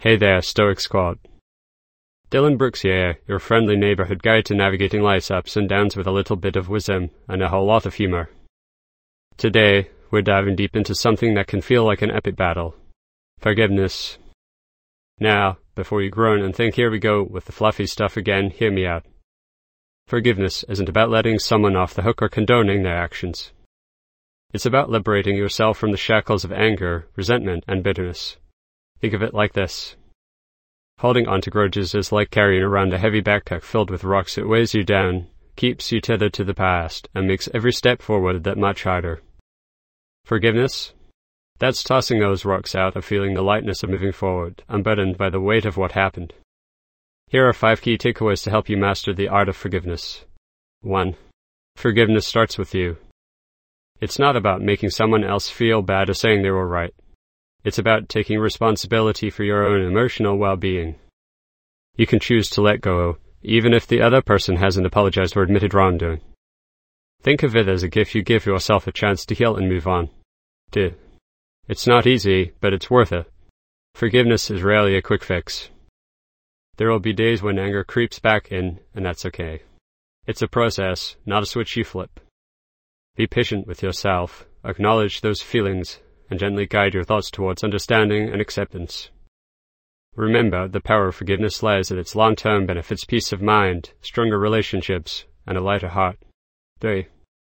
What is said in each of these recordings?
Hey there, Stoic Squad. Dylan Brooks here, your friendly neighborhood guide to navigating life's ups and downs with a little bit of wisdom and a whole lot of humor. Today, we're diving deep into something that can feel like an epic battle. Forgiveness. Now, before you groan and think, here we go with the fluffy stuff again, hear me out. Forgiveness isn't about letting someone off the hook or condoning their actions. It's about liberating yourself from the shackles of anger, resentment, and bitterness. Think of it like this. Holding on to grudges is like carrying around a heavy backpack filled with rocks. It weighs you down, keeps you tethered to the past, and makes every step forward that much harder. Forgiveness? That's tossing those rocks out and feeling the lightness of moving forward, unburdened by the weight of what happened. Here are 5 key takeaways to help you master the art of forgiveness. 1. Forgiveness starts with you. It's not about making someone else feel bad or saying they were right. It's about taking responsibility for your own emotional well-being. You can choose to let go, even if the other person hasn't apologized or admitted wrongdoing. Think of it as a gift you give yourself a chance to heal and move on. 2. It's not easy, but it's worth it. Forgiveness is rarely a quick fix. There will be days when anger creeps back in, and that's okay. It's a process, not a switch you flip. Be patient with yourself, acknowledge those feelings, and gently guide your thoughts towards understanding and acceptance. Remember, the power of forgiveness lies in its long-term benefits: peace of mind, stronger relationships, and a lighter heart. 3.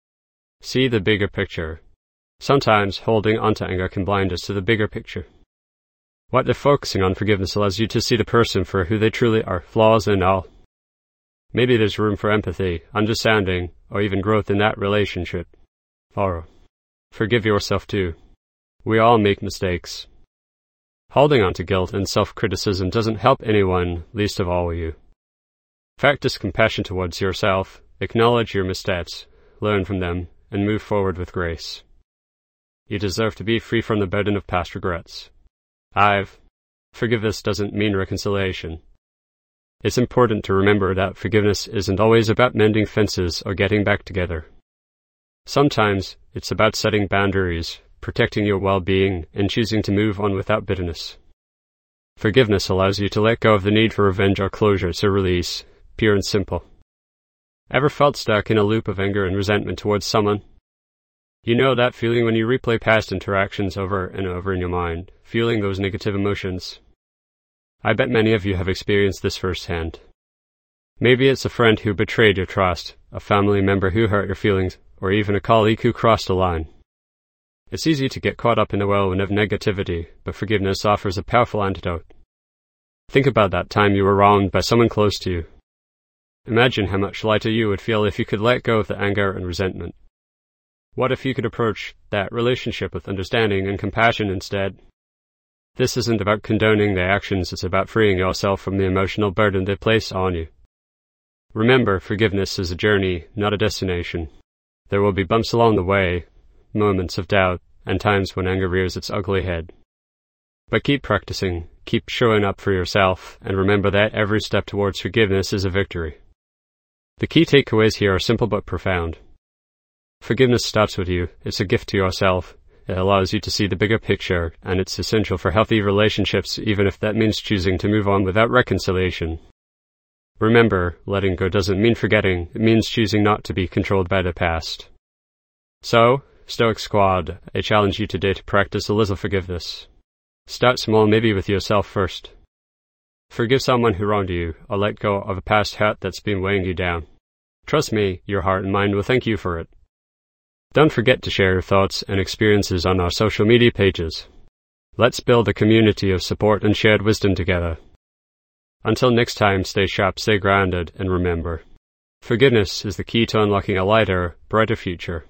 See the bigger picture. Sometimes holding onto anger can blind us to the bigger picture. What if focusing on forgiveness allows you to see the person for who they truly are, flaws and all? Maybe there's room for empathy, understanding, or even growth in that relationship. 4. Forgive yourself too. We all make mistakes. Holding on to guilt and self-criticism doesn't help anyone, least of all you. Practice compassion towards yourself, acknowledge your missteps, learn from them, and move forward with grace. You deserve to be free from the burden of past regrets. 5. Forgiveness doesn't mean reconciliation. It's important to remember that forgiveness isn't always about mending fences or getting back together. Sometimes it's about setting boundaries, protecting your well-being, and choosing to move on without bitterness. Forgiveness allows you to let go of the need for revenge or closure. It's a release, pure and simple. Ever felt stuck in a loop of anger and resentment towards someone? You know that feeling when you replay past interactions over and over in your mind, feeling those negative emotions? I bet many of you have experienced this firsthand. Maybe it's a friend who betrayed your trust, a family member who hurt your feelings, or even a colleague who crossed a line. It's easy to get caught up in the whirlwind of negativity, but forgiveness offers a powerful antidote. Think about that time you were wronged by someone close to you. Imagine how much lighter you would feel if you could let go of the anger and resentment. What if you could approach that relationship with understanding and compassion instead? This isn't about condoning their actions, it's about freeing yourself from the emotional burden they place on you. Remember, forgiveness is a journey, not a destination. There will be bumps along the way, moments of doubt, and times when anger rears its ugly head. But keep practicing, keep showing up for yourself, and remember that every step towards forgiveness is a victory. The key takeaways here are simple but profound. Forgiveness starts with you. It's a gift to yourself. It allows you to see the bigger picture, and it's essential for healthy relationships, even if that means choosing to move on without reconciliation. Remember, letting go doesn't mean forgetting. It means choosing not to be controlled by the past. So, Stoic Squad, I challenge you today to practice a little forgiveness. Start small, maybe with yourself first. Forgive someone who wronged you, or let go of a past hurt that's been weighing you down. Trust me, your heart and mind will thank you for it. Don't forget to share your thoughts and experiences on our social media pages. Let's build a community of support and shared wisdom together. Until next time, stay sharp, stay grounded, and remember, forgiveness is the key to unlocking a lighter, brighter future.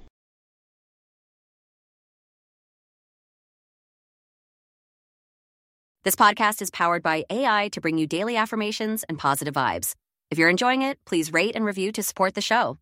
This podcast is powered by AI to bring you daily affirmations and positive vibes. If you're enjoying it, please rate and review to support the show.